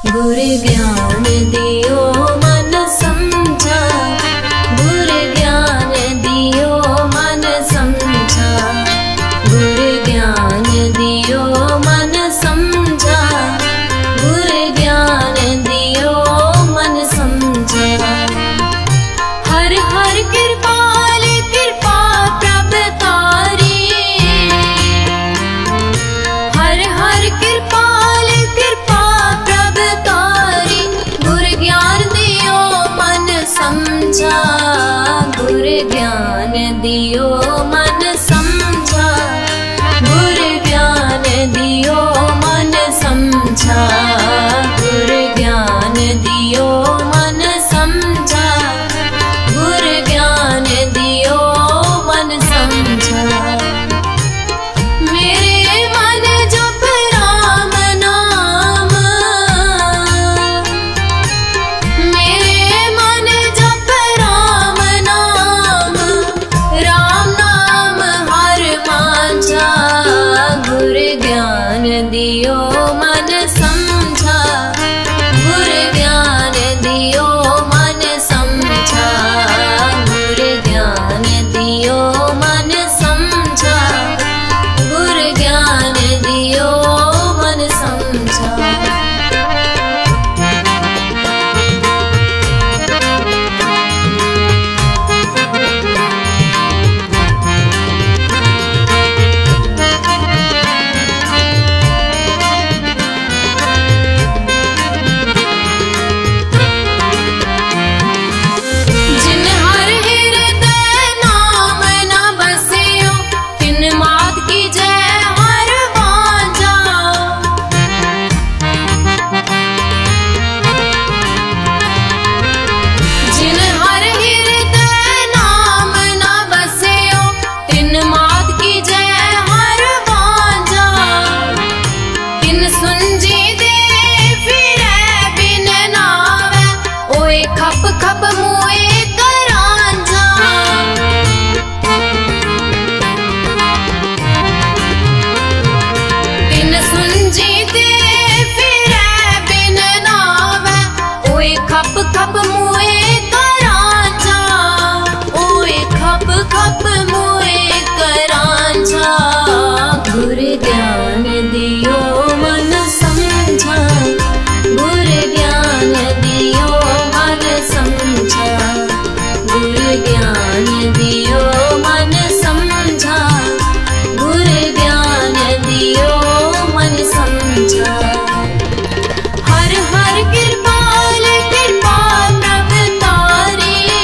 गुर ज्ञान दियो मन समझा, गुर ज्ञान दियो मन समझा, गुर ज्ञान दियो मन समझा, गुर ज्ञान दियो मन समझा। हर हर कृपाल कृपा प्रभ तारी, हर हर कृपाल कृपा प्रभ तारी, गुर ज्ञान दियो मन समझा, गुर ज्ञान दियो मन समझा, गुर ज्ञान दियो मन समझा, गुर ज्ञान दियो मन समझा, गुर ज्ञान दियो मन समझा। मेरे मन जप राम नाम, मेरे मन जप राम नाम, राम नाम हर मांझा, गुर ज्ञान दियो मन समझा, गुर ज्ञान दियो मन समझा, गुर ज्ञान दियो मन समझा, गुर ज्ञान दियो मन समझा। जिन हर हृदय नाम न बसियो, तिन मात की जय हर वांझा। जिन हर हृदय नाम न बसियो, तिन मात की जय हर वांझा। तिन सुनजी दे फिरै बिन नावै, ओए खप खप मुए करांझा। तिन सुनजी दे फिरै बिन नावै, ओए खप खप मुए करांझा, ओए खप खप मुए करांझा। गुर ज्ञान दियो मन समझा, गुर ज्ञान दियो मन समझा, गुर ज्ञान दियो मन समझा, गुर ज्ञान दियो मन समझा। हर हर कृपाल कृपा प्रभ तारी,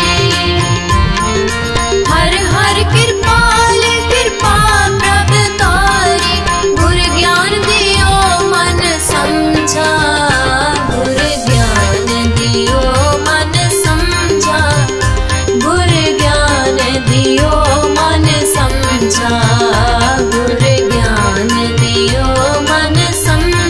हर हर कृपाल कृपा प्रभ तारी, गुर ज्ञान दियो मन समझा, गुर ज्ञान दियो मन समझा, गुर ज्ञान दियो मन समझा, गुर ज्ञान दियो मन समझा।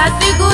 सतगुरु